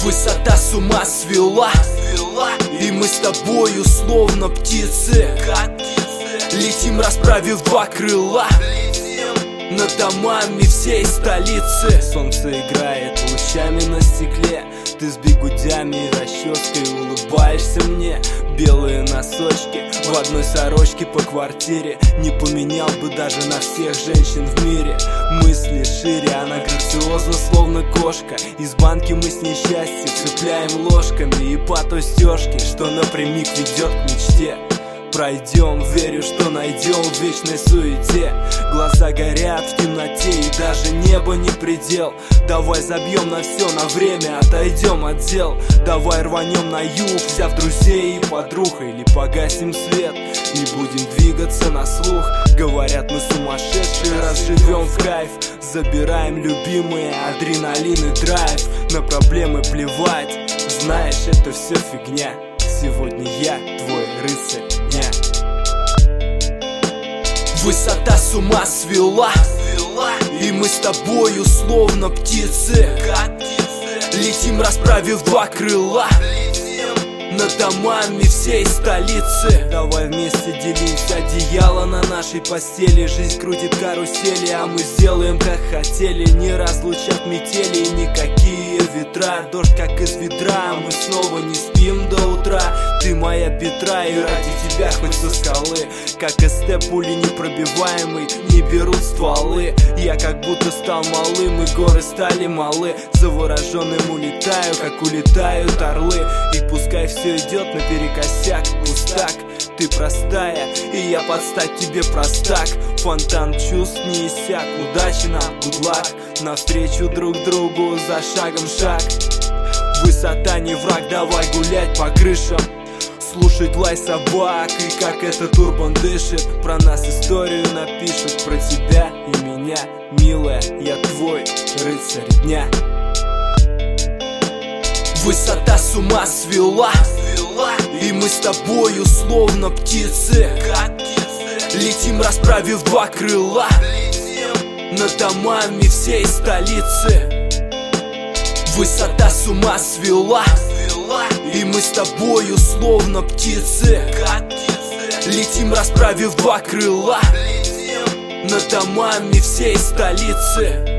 Высота с ума свела, и мы с тобою словно птицы летим, расправив два крыла над домами всей столицы. Солнце играет лучами на стекле, ты с бигудями и расческой улыбаешься мне. Белые носочки в одной сорочке по квартире не поменял бы даже на всех женщин в мире. Мысли шире, она грациозна, словно кошка. Из банки мы с ней счастье цепляем ложками, и по той стежке, что напрямик ведет к мечте, пройдем, верю, что найдем в вечной суете. Глаза горят в темноте, и даже небо не предел. Давай забьем на все, на время отойдем от дел. Давай рванем на юг, взяв друзей и подруг, или погасим свет и будем двигаться на слух. Говорят, мы сумасшедшие, раз живем в кайф. Забираем любимые, адреналин и драйв. На проблемы плевать, знаешь, это все фигня. Сегодня я твой рыцарь дня. Высота с ума свела, и мы с тобою словно птицы летим, расправив два крыла над домами всей столицы. Давай вместе делить одеяло на нашей постели. Жизнь крутит карусели, а мы сделаем как хотели. Не разлучат метели и никакие ветра. Дождь как из ведра, мы снова не спим до утра. Ты моя Петра, и ради тебя хоть со скалы. Как СТ, пули непробиваемый, не берут стволы. Я как будто стал малым, и горы стали малы. Завороженным улетаю, как улетают орлы. И пускай все идет наперекосяк, пустак. Ты простая, и я под стать тебе простак. Фонтан чувств не иссяк, удачи нам, good luck. Навстречу друг другу за шагом шаг. Высота не враг, давай гулять по крышам, слушать лай собак, и как этот урбан дышит. Про нас историю напишут, про тебя и меня. Милая, я твой рыцарь дня. Высота с ума свела, и мы с тобою словно птицы летим, расправив два крыла над домами всей столицы. Высота с ума свела, и мы с тобою словно птицы летим, расправив два крыла над домами всей столицы.